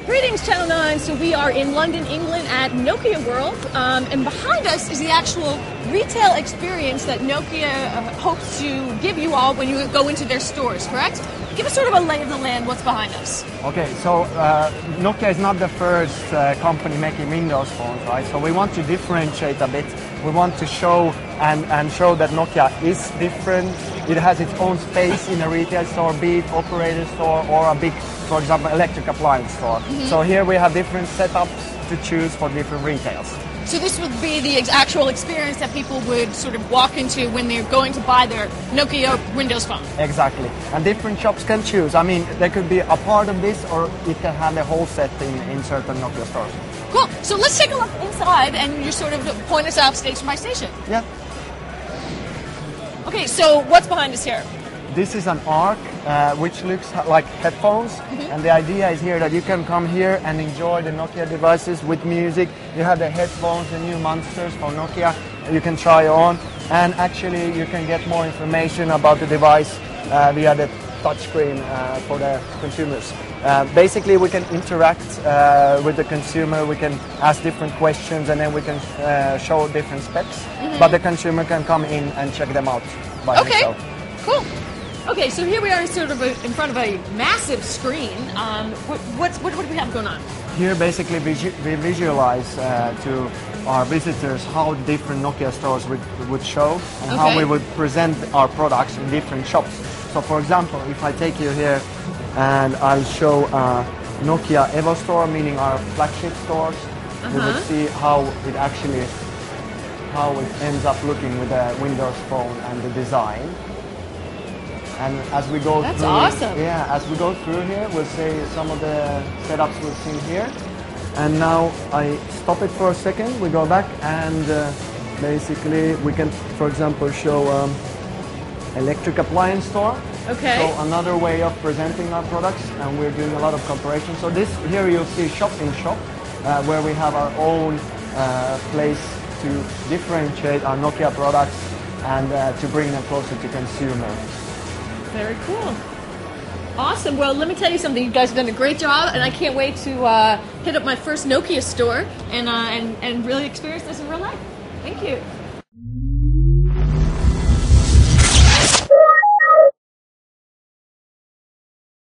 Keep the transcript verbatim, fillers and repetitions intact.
Greetings, Channel nine. So we are in London, England at Nokia World, um, and behind us is the actual retail experience that Nokia uh, hopes to give you all when you go into their stores, correct? Give us sort of a lay of the land, what's behind us. Okay, so uh, Nokia is not the first uh, company making Windows phones, right? So we want to differentiate a bit. We want to show and, and show that Nokia is different. It has its own space in a retail store, be it operator store or a big, for example, electric appliance store. Mm-hmm. So here we have different setups to choose for different retails. So this would be the ex actual experience that people would sort of walk into when they're going to buy their Nokia Windows phone. Exactly. And different shops can choose. I mean, there could be a part of this, or it can have the whole set in, in certain Nokia stores. Cool. So let's take a look inside and you sort of point us out station by station. Yeah. Okay, so what's behind us here? This is an Arc, uh, which looks like headphones, mm-hmm. and the idea is here that you can come here and enjoy the Nokia devices with music. You have the headphones, the new monsters for Nokia, you can try on, and actually you can get more information about the device uh, via the touchscreen uh, for the consumers. Uh, basically, we can interact uh, with the consumer, we can ask different questions, and then we can uh, show different specs, mm-hmm. but the consumer can come in and check them out by okay. himself. Cool. Okay, so here we are sort of a, in front of a massive screen. Um, what, what's, what, what do we have going on? Here basically we, we visualize uh, to our visitors how different Nokia stores would, would show and okay. how we would present our products in different shops. So for example, if I take you here and I'll show uh, Nokia Evo store, meaning our flagship stores, uh-huh. you will see how it actually, how it ends up looking with the Windows phone and the design. And as we go That's through, awesome. yeah, as we go through here, we'll see some of the setups we've seen here. And now I stop it for a second. We go back and uh, basically we can, for example, show um, electric appliance store. Okay. So another way of presenting our products, and we're doing a lot of cooperation. So this here you'll see shop in shop, uh, where we have our own uh, place to differentiate our Nokia products and uh, to bring them closer to consumer. Very cool. Awesome. Well, let me tell you something. You guys have done a great job, and I can't wait to uh, hit up my first Nokia store and, uh, and, and really experience this in real life. Thank you.